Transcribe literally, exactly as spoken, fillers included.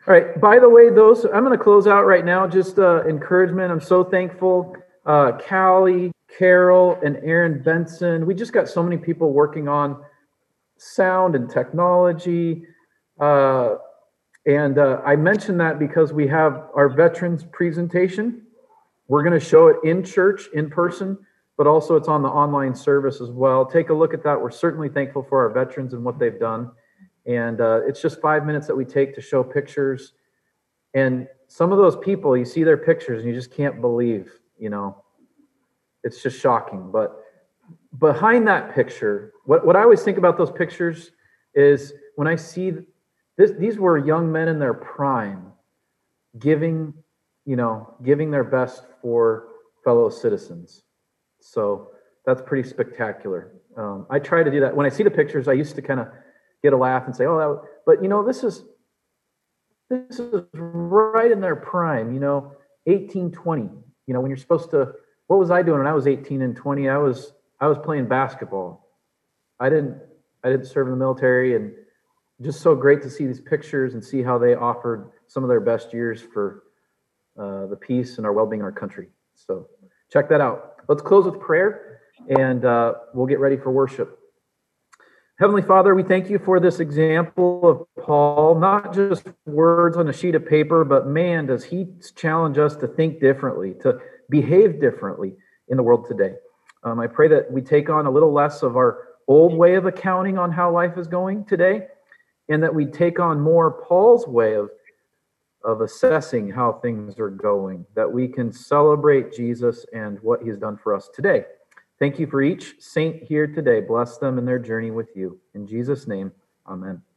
All right. By the way, those I'm going to close out right now. Just uh, encouragement. I'm so thankful. Uh, Callie, Carol, and Aaron Benson. We just got so many people working on sound and technology. Uh, and uh, I mentioned that because we have our veterans presentation. We're going to show it in church, in person, but also it's on the online service as well. Take a look at that. We're certainly thankful for our veterans and what they've done. And uh, it's just five minutes that we take to show pictures. And some of those people, you see their pictures and you just can't believe, you know, it's just shocking. But behind that picture, what, what I always think about those pictures is when I see this, these were young men in their prime giving, you know, giving their best for fellow citizens. So that's pretty spectacular. Um, I try to do that. When I see the pictures, I used to kind of get a laugh and say, oh, that, but you know, this is, this is right in their prime, you know, eighteen, twenty, you know, when you're supposed to, what was I doing when I was eighteen and twenty? I was, I was playing basketball. I didn't, I didn't serve in the military, and just so great to see these pictures and see how they offered some of their best years for uh, the peace and our well-being in our country. So check that out. Let's close with prayer, and uh, we'll get ready for worship. Heavenly Father, we thank you for this example of Paul, not just words on a sheet of paper, but man, does he challenge us to think differently, to behave differently in the world today. Um, I pray that we take on a little less of our old way of accounting on how life is going today, and that we take on more Paul's way of, of assessing how things are going, that we can celebrate Jesus and what he has done for us today. Thank you for each saint here today. Bless them in their journey with you. In Jesus' name, amen.